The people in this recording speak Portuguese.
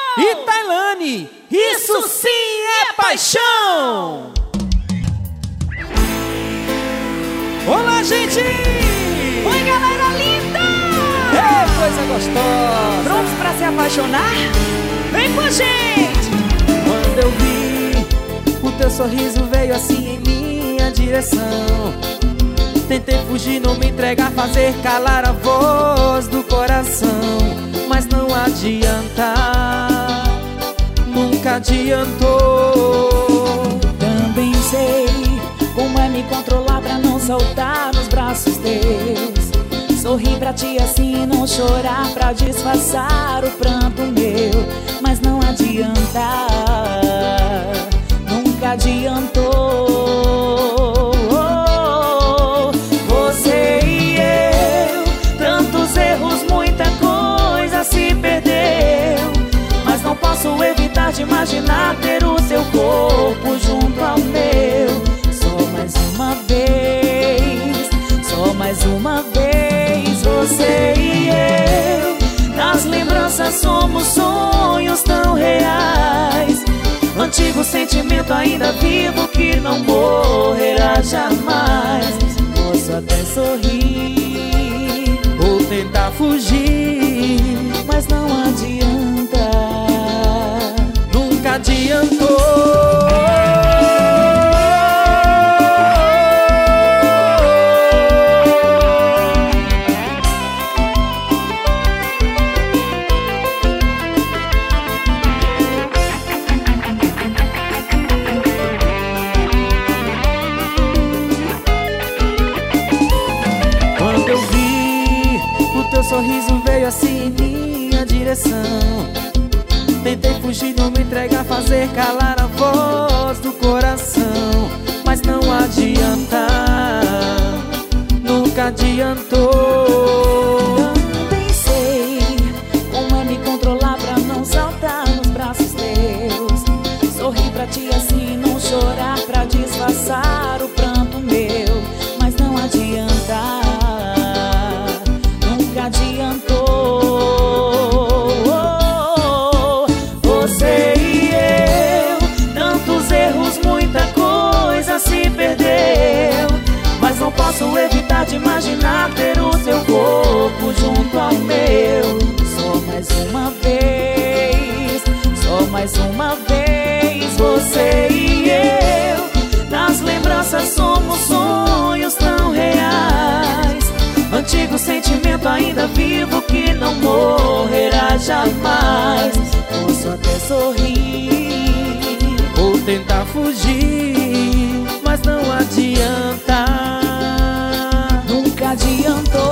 E Tailane, isso sim é paixão! Olá, gente! Oi, galera linda! Ei, coisa gostosa! Prontos pra se apaixonar? Vem com a gente! Quando eu vi, o teu sorriso veio assim em minha direção. Tentei fugir, não me entregar, fazer calar a voz do coração. Mas não adianta, nunca adiantou. Também sei como é me controlar pra não soltar nos braços teus. Sorrir pra ti assim, não chorar pra disfarçar o pranto meu. Mas não adianta, nunca adiantou. Você e eu, tantos erros, muita coisa se perdeu. Mas não posso evitar de imaginar ter o seu corpo junto ao meu. Só mais uma vez, só mais uma vez. Você e eu, nas lembranças somos sonhos tão reais. Antigo sentimento ainda vivo que não morrerá jamais. Posso até sorrir ou tentar fugir, mas não adianta, nunca adiantou. Quando eu vi, o teu sorriso veio assim em minha direção. Tentei fugir, não me entregar, fazer calar a voz do coração. Mas não adianta, nunca adiantou. Também sei como é me controlar pra não saltar nos braços teus. Sorrir pra ti assim, não chorar pra disfarçar o pranto meu. Mas não adianta, nunca adiantou. Você e eu, tantos erros, muita coisa se perdeu. Mas não posso evitar de imaginar ter o seu corpo junto ao meu. Só mais uma vez, só mais uma vez. Você e eu, nas lembranças somos sonhos tão reais. Antigo sentimento ainda vivo que não morrerá jamais. Posso até sorrir ou tentar fugir, mas não adianta, nunca adiantou.